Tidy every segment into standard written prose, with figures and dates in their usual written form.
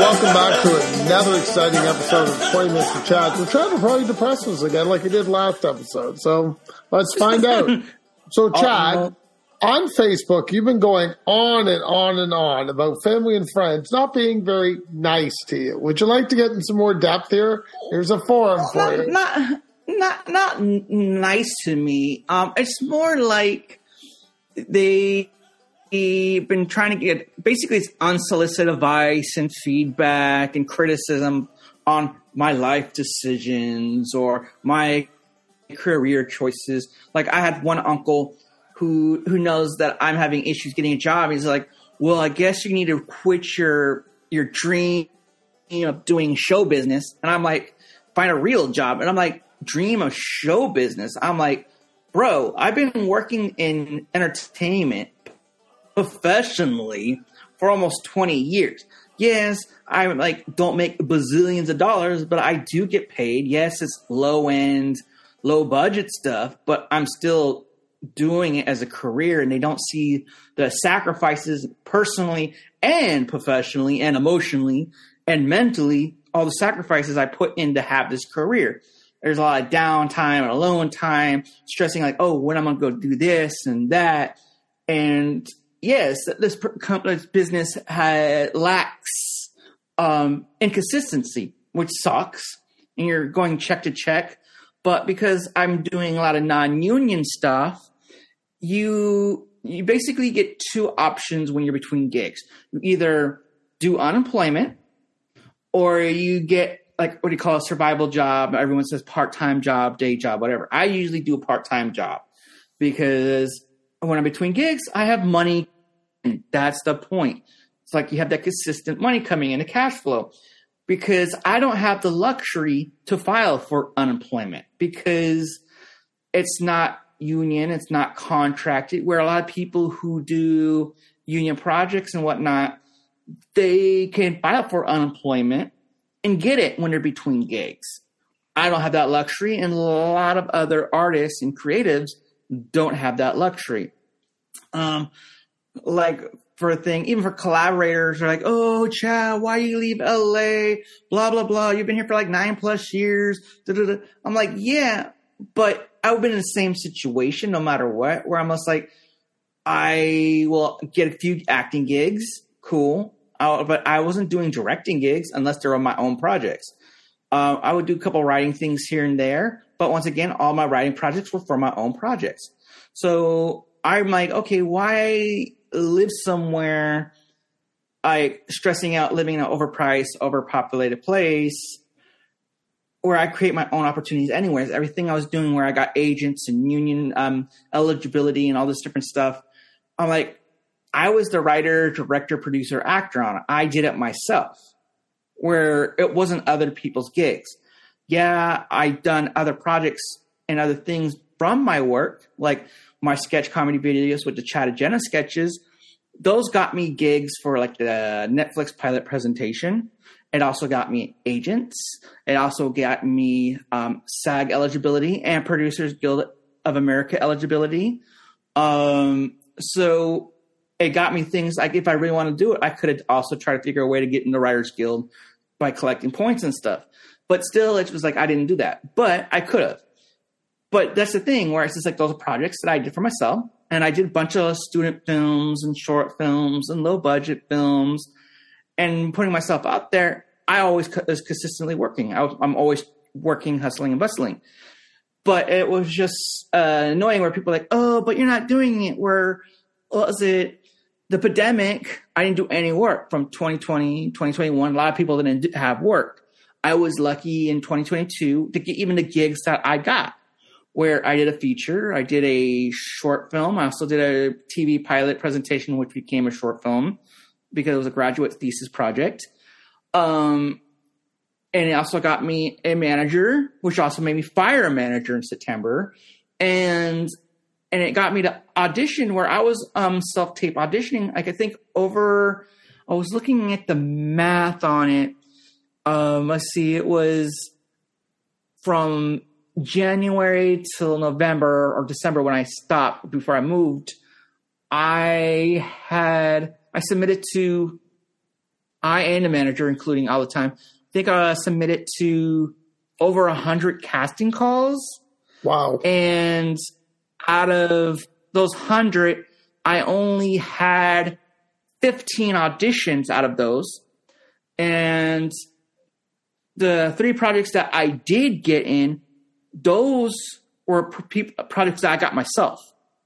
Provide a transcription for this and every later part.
welcome back to another exciting episode of 20 Minutes of Chat. We're trying to probably depress us again like we did last episode, so let's find out. So, Chad, on Facebook, you've been going on and on and on about family and friends not being very nice to you. Would you like to get in some more depth here? Here's a forum for you. Not nice to me. It's more like they've been trying to get basically it's unsolicited advice and feedback and criticism on my life decisions or my career choices. Like I had one uncle who knows that I'm having issues getting a job. He's like, well, I guess you need to quit your dream of doing show business. And I'm like, find a real job. And I'm like, dream of show business. I'm like, bro, I've been working in entertainment professionally for almost 20 years. Yes, I don't make bazillions of dollars, but I do get paid. Yes, it's low end, low budget stuff, but I'm still doing it as a career, and they don't see the sacrifices personally and professionally and emotionally and mentally, all the sacrifices I put in to have this career. There's a lot of downtime and alone time, stressing like, oh, when am I going to go do this and that? And yes, this business lacks inconsistency, which sucks. And you're going check to check. But because I'm doing a lot of non-union stuff, you basically get two options when you're between gigs. You either do unemployment or you get like what do you call a survival job? Everyone says part-time job, day job, whatever. I usually do a part-time job because when I'm between gigs, I have money. That's the point. It's like you have that consistent money coming in, a cash flow, because I don't have the luxury to file for unemployment because it's not union, it's not contracted, where a lot of people who do union projects and whatnot, they can file for unemployment and get it when they're between gigs. I don't have that luxury, and a lot of other artists and creatives don't have that luxury. Like for a thing, even for collaborators, they're like, oh, Chad, why you leave LA? Blah, blah, blah. You've been here for like 9+ years. Da-da-da. I'm like, yeah, but I've been in the same situation no matter what, where I'm just like, I will get a few acting gigs. Cool. But I wasn't doing directing gigs unless they're on my own projects. I would do a couple writing things here and there. But once again, all my writing projects were for my own projects. So I'm like, okay, why live somewhere stressing out living in an overpriced, overpopulated place where I create my own opportunities anyways. Everything I was doing where I got agents and union eligibility and all this different stuff. I'm like, I was the writer, director, producer, actor on it. I did it myself, where it wasn't other people's gigs. Yeah, I've done other projects and other things from my work, like my sketch comedy videos with the Chad Jenna sketches. Those got me gigs for like the Netflix pilot presentation. It also got me agents. It also got me SAG eligibility and Producers Guild of America eligibility. So it got me things like if I really want to do it, I could have also tried to figure a way to get in the Writers Guild by collecting points and stuff. But still, it was like I didn't do that. But I could have. But that's the thing where it's just like those projects that I did for myself. And I did a bunch of student films and short films and low budget films. And putting myself out there, I always was consistently working. I'm always working, hustling, and bustling. But it was just annoying where people are like, oh, but you're not doing it. Where was it? The pandemic, I didn't do any work from 2020, 2021. A lot of people didn't have work. I was lucky in 2022 to get even the gigs that I got, where I did a feature. I did a short film. I also did a TV pilot presentation, which became a short film because it was a graduate thesis project. And it also got me a manager, which also made me fire a manager in September. And it got me to audition where I was self-tape auditioning. Like I think I was looking at the math on it. Let's see, it was from January till November or December when I stopped before I moved. I submitted to I and the manager, including all the time, I think I submitted to over 100 casting calls. Wow. And out of those 100, I only had 15 auditions out of those. And the 3 projects that I did get in, those were projects that I got myself.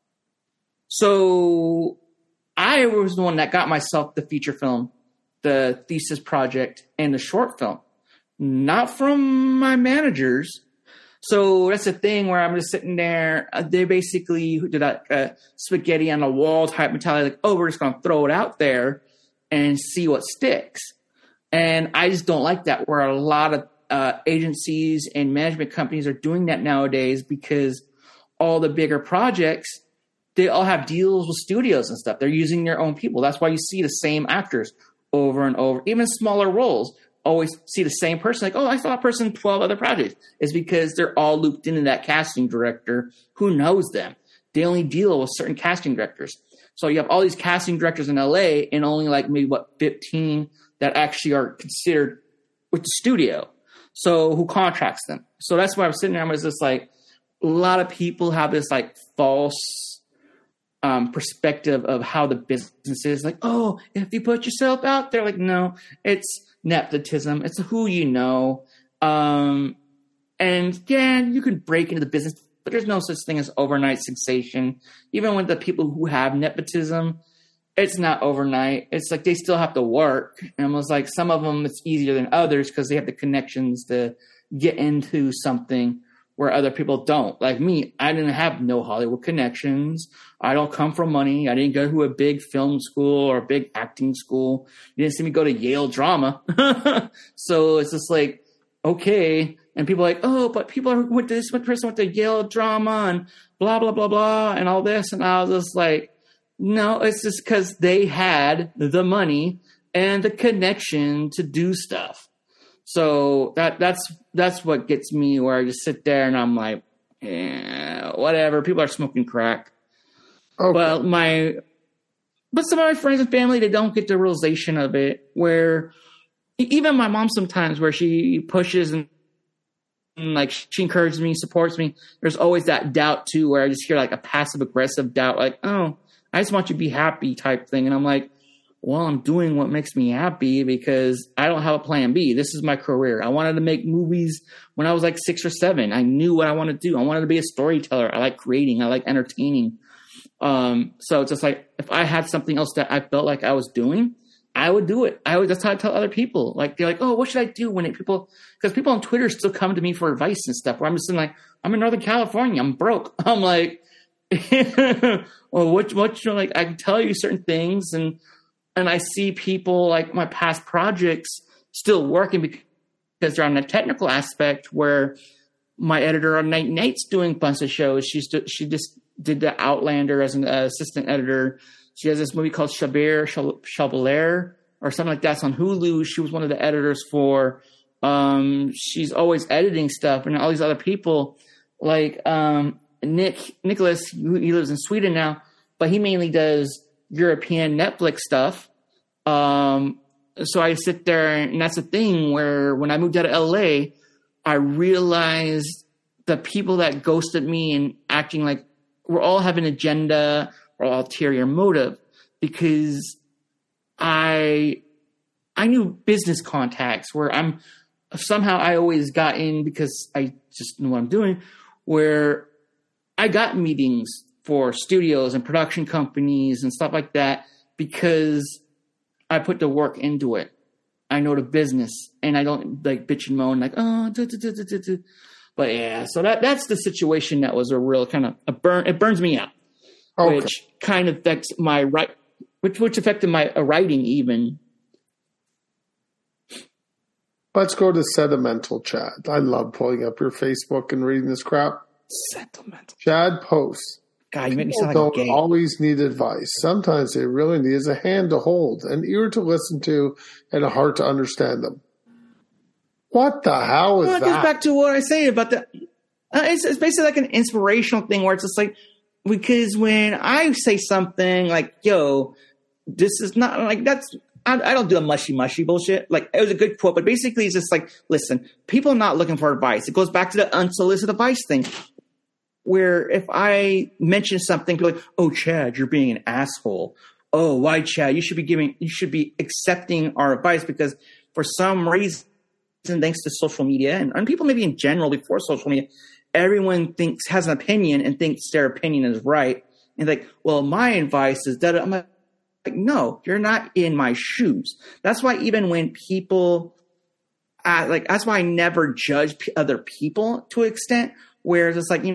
So I was the one that got myself the feature film, the thesis project, and the short film, not from my managers. So that's the thing where I'm just sitting there. They basically did a spaghetti on the wall type mentality, like, oh, we're just going to throw it out there and see what sticks. And I just don't like that, where a lot of agencies and management companies are doing that nowadays, because all the bigger projects, they all have deals with studios and stuff. They're using their own people. That's why you see the same actors over and over. Even smaller roles, always see the same person. Like, oh, I saw that person in 12 other projects. It's because they're all looped into that casting director who knows them. They only deal with certain casting directors. So you have all these casting directors in LA and only like maybe 15 that actually are considered with the studio. So who contracts them? So that's why I was sitting there. I was just like, a lot of people have this like false perspective of how the business is. Like, oh, if you put yourself out there, like, no, it's nepotism. It's who you know. And yeah, you can break into the business, but there's no such thing as overnight sensation. Even with the people who have nepotism, it's not overnight. It's like they still have to work. And it was like some of them, it's easier than others because they have the connections to get into something where other people don't. Like me, I didn't have no Hollywood connections. I don't come from money. I didn't go to a big film school or a big acting school. You didn't see me go to Yale drama. So it's just like, okay. And people are like, oh, but people are with this one person went to Yale drama and blah, blah, blah, blah, and all this. And I was just like, no, it's just because they had the money and the connection to do stuff. So that's what gets me, where I just sit there and I'm like, whatever. People are smoking crack. Okay. But some of my friends and family, they don't get the realization of it, where even my mom sometimes, where she pushes and like she encourages me, supports me. There's always that doubt too, where I just hear like a passive aggressive doubt, like, oh, I just want you to be happy type thing. And I'm like, well, I'm doing what makes me happy because I don't have a plan B. This is my career. I wanted to make movies when I was like 6 or 7. I knew what I wanted to do. I wanted to be a storyteller. I like creating. I like entertaining. So it's just like, if I had something else that I felt like I was doing, I would do it. That's how I tell other people. Like, they're like, oh, what should I do because people on Twitter still come to me for advice and stuff, where I'm just like, I'm in Northern California. I'm broke. I'm like, well, what like, I can tell you certain things, and I see people like my past projects still working because they're on the technical aspect, where my editor on Night Night's doing a bunch of shows. She just did The Outlander as an assistant editor. She has this movie called Chabelair or something like that. It's on Hulu. She was one of the editors for. She's always editing stuff, and all these other people like Nicholas, he lives in Sweden now, but he mainly does European Netflix stuff. So I sit there, and that's the thing, where when I moved out of LA, I realized the people that ghosted me and acting like we're all have an agenda or ulterior motive, because I knew business contacts where I always got in because I just knew what I'm doing, where I got meetings for studios and production companies and stuff like that because I put the work into it. I know the business, and I don't like bitch and moan like, oh, But yeah, so that's the situation that was a real kind of a burn. It burns me out, okay. Which kind of affects my which affected my writing even. Let's go to Sentimental Chad. I love pulling up your Facebook and reading this crap. Sentimental. Chad posts. God, you make me sound like a gay. Don't always need advice. Sometimes they really need is a hand to hold, an ear to listen to, and a heart to understand them. What the hell is that? It goes back to what I say about the. It's basically like an inspirational thing where it's just like, because when I say something like, "Yo, this is not like that's," I don't do a mushy bullshit. Like, it was a good quote, but basically it's just like, listen, people are not looking for advice. It goes back to the unsolicited advice thing, where if I mention something, people are like, oh, Chad, you're being an asshole. Oh, why, Chad? You should be accepting our advice, because for some reason, thanks to social media and people maybe in general before social media, everyone has an opinion and thinks their opinion is right. And like, well, my advice is that I'm like, no, you're not in my shoes. That's why even when people, that's why I never judge other people to an extent where it's like,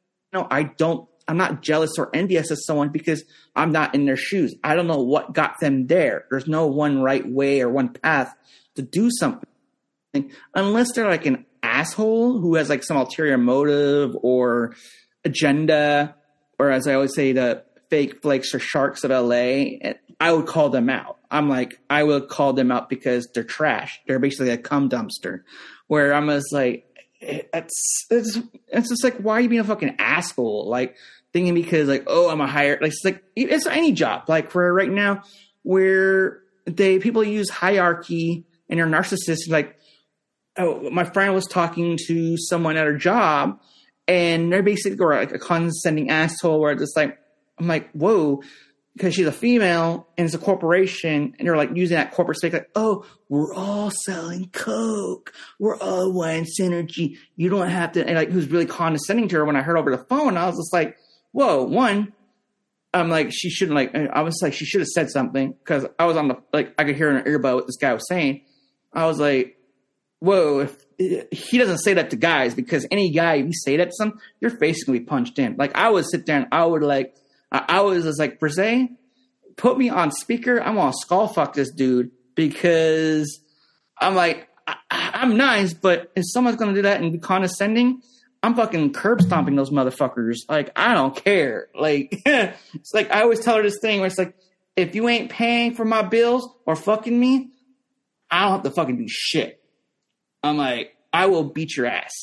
I'm not jealous or envious of someone because I'm not in their shoes. I don't know what got them there. There's no one right way or one path to do something unless they're like an asshole who has like some ulterior motive or agenda, or as I always say, the fake flakes or sharks of LA. I would call them out. I would call them out because they're trash. They're basically a cum dumpster, where I'm just like, it's just like, why are you being a fucking asshole? Like, thinking because like, oh, I'm a higher, like, it's any job. Like, for right now, where people use hierarchy and they're narcissists. Like, oh, my friend was talking to someone at her job, and they're basically like a condescending asshole. Where it's like, I'm like, whoa. Because she's a female and it's a corporation, and they're like using that corporate speak, like, oh, we're all selling Coke. We're all one synergy. You don't have to. And like, who's really condescending to her when I heard over the phone. I was just like, whoa, one, I'm like, she shouldn't I was like, she should have said something, because I was I could hear in her earbud what this guy was saying. I was like, whoa, if he doesn't say that to guys, because any guy, if you say that to some, your face is going to be punched in. Like, I would sit there and I was just like, Brze, put me on speaker. I'm going to skull fuck this dude, because I'm like, I'm nice, but if someone's going to do that and be condescending, I'm fucking curb stomping those motherfuckers. Like, I don't care. Like, it's like, I always tell her this thing where it's like, if you ain't paying for my bills or fucking me, I don't have to fucking do shit. I'm like, I will beat your ass.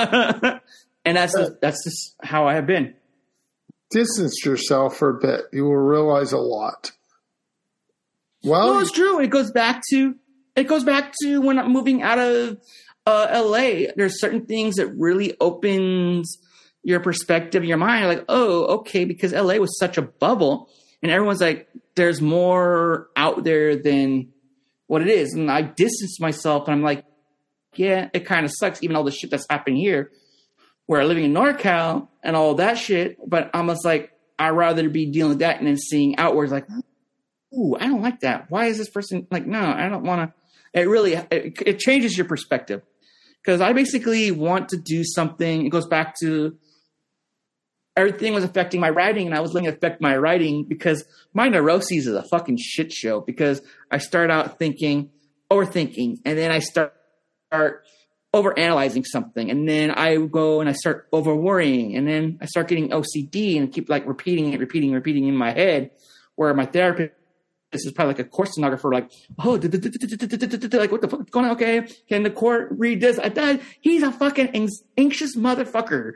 And that's just how I have been. Distance yourself for a bit. You will realize a lot. Well, no, it's true. It goes back to when I'm moving out of LA. There's certain things that really opens your perspective, your mind. Like, oh, okay, because LA was such a bubble, and everyone's like, there's more out there than what it is. And I distanced myself, and I'm like, yeah, it kind of sucks, even all the shit that's happening here, where I'm living in NorCal and all that shit. But I'm just like, I'd rather be dealing with that and then seeing outwards like, ooh, I don't like that. Why is this person like, no, I don't want to. It really, it changes your perspective. Because I basically want to do something. It goes back to everything was affecting my writing, and I was letting it affect my writing because my neuroses is a fucking shit show. Because I start out overthinking, and then I start overanalyzing something, and then I go and I start over worrying, and then I start getting OCD and keep like repeating in my head, where my therapist is probably like a court stenographer, like, oh, like, what the fuck is going on? Okay, can the court read this? He's a fucking anxious motherfucker.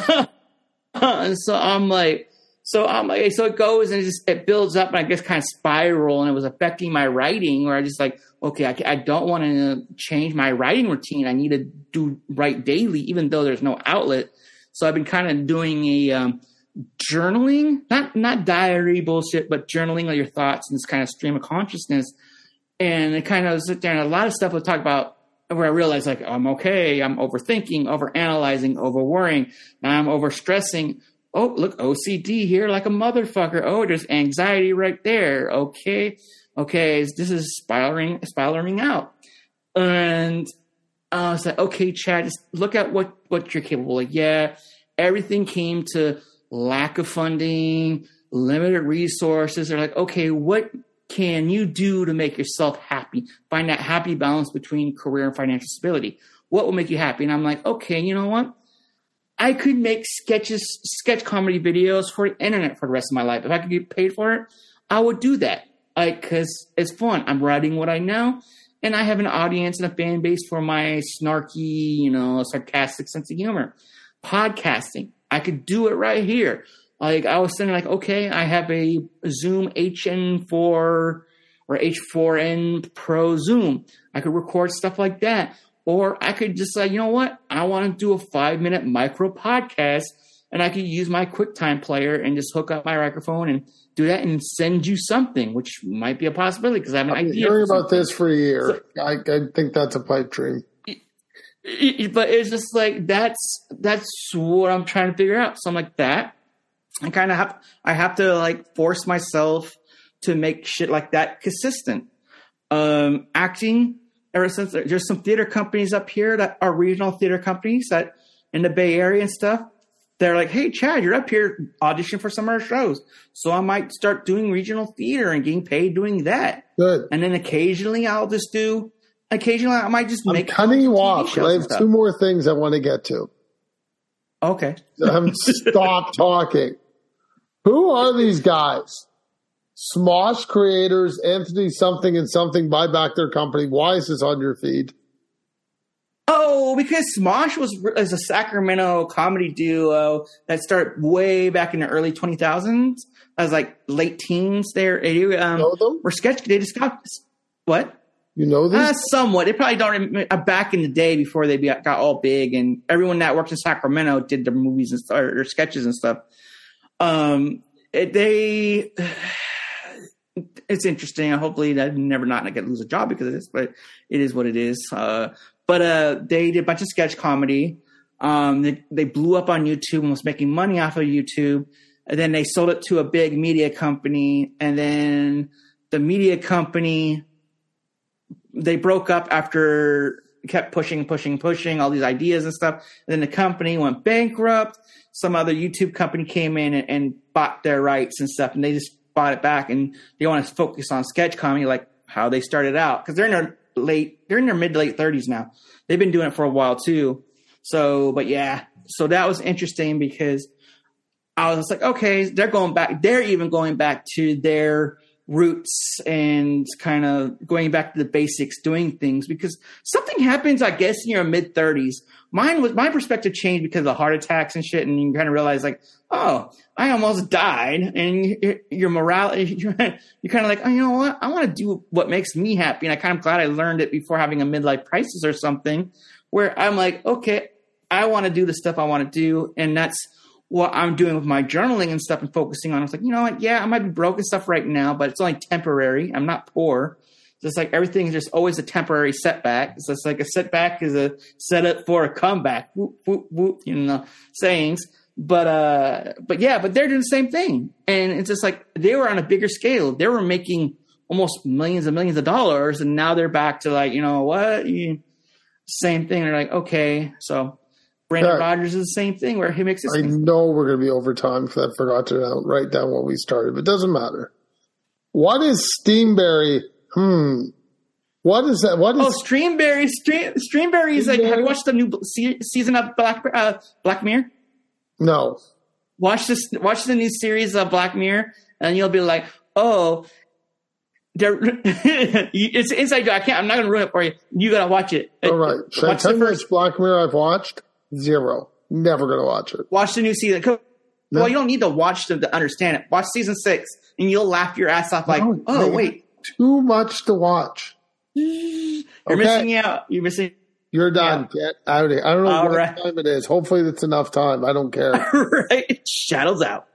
And so I'm like, so it goes and it builds up, and I guess kind of spiral, and it was affecting my writing, where I just like, okay, I don't want to change my writing routine. I need to write daily, even though there's no outlet. So I've been kind of doing a journaling, not diary bullshit, but journaling of your thoughts and this kind of stream of consciousness. And it kind of sit there, and a lot of stuff we'll talk about where I realize like, I'm overthinking, overanalyzing, overworrying. Now I'm overstressing. Oh, look, OCD here like a motherfucker. Oh, there's anxiety right there. Okay, this is spiraling out. And I was like, okay, Chad, just look at what you're capable of. Yeah, everything came to lack of funding, limited resources. They're like, okay, what can you do to make yourself happy? Find that happy balance between career and financial stability. What will make you happy? And I'm like, okay, you know what? I could make sketch comedy videos for the internet for the rest of my life. If I could get paid for it, I would do that. Because it's fun. I'm writing what I know, and I have an audience and a fan base for my snarky, sarcastic sense of humor. Podcasting, I could do it right here. Like, I was saying, like, okay, I have a Zoom HN4 or or H4n Pro Zoom. I could record stuff like that. Or I could just say, you know what? I want to do a 5-minute micro podcast, and I could use my QuickTime player and just hook up my microphone and do that and send you something, which might be a possibility because I have an idea. I've been hearing about this for a year. So, I think that's a pipe dream. But it's just like that's what I'm trying to figure out. So I'm like that. I have to like force myself to make shit like that consistent. Acting. Ever since there's some theater companies up here that are regional theater companies that in the Bay Area and stuff, they're like, hey, Chad, you're up here audition for some of our shows. So I might start doing regional theater and getting paid doing that. Good. And then occasionally I might just make. I'm cutting you off. I have 2 more things I want to get to. Okay. Stop talking. Who are these guys? Smosh creators, Anthony something and something buy back their company. Why is this on your feed? Oh, because Smosh was a Sacramento comedy duo that started way back in the early 2000s. I was like late teens there. You know them? Were sketch. They just got what? You know this? Somewhat. They probably don't. Back in the day before they got all big, and everyone that worked in Sacramento did their movies and or sketches and stuff. It's interesting. Hopefully, that never not going to lose a job because of this, but it is what it is. But they did a bunch of sketch comedy. They blew up on YouTube and was making money off of YouTube. And then they sold it to a big media company. And then the media company, they broke up after kept pushing all these ideas and stuff. And then the company went bankrupt. Some other YouTube company came in and bought their rights and stuff. And they just bought it back, and they want to focus on sketch comedy, like how they started out, because they're in their mid to late 30s now. They've been doing it for a while too. So, but yeah, so that was interesting because I was like, okay, they're even going back to their roots and kind of going back to the basics, doing things, because something happens, I guess, in your mid 30s. My perspective changed because of the heart attacks and shit. And you kind of realize like, oh, I almost died. And your morality, you're kind of like, oh, you know what? I want to do what makes me happy. And I kind of glad I learned it before having a midlife crisis or something, where I'm like, okay, I want to do the stuff I want to do. And that's what I'm doing with my journaling and stuff and focusing on. I was like, you know what? Yeah, I might be broke and stuff right now, but it's only temporary. I'm not poor. Just like everything is just always a temporary setback. It's just like a setback is a setup for a comeback. Whoop, whoop, whoop, sayings. But they're doing the same thing. And it's just like they were on a bigger scale. They were making almost millions and millions of dollars. And now they're back to like, you know what? Same thing. They're like, okay. So Brandon Rogers is the same thing where he makes this. I know we're going to be over time because I forgot to write down what we started, but it doesn't matter. What is Streamberry? What is that? What is Streamberry? Streamberry is like. Have you watched the new season of Black Mirror? No. Watch the new series of Black Mirror, and you'll be like, oh, it's an inside joke. I'm not going to ruin it for you. You got to watch it. All right. Should I tell you which Black Mirror I've watched? 0. Never going to watch it. Watch the new season. No. Well, you don't need to watch them to understand it. Watch season 6, and you'll laugh your ass off. Like, oh wait. Too much to watch. You're missing out. You're missing. You're done. Yeah. Get out of here. I don't know what time it is. Hopefully, it's enough time. I don't care. All right. Shadows out.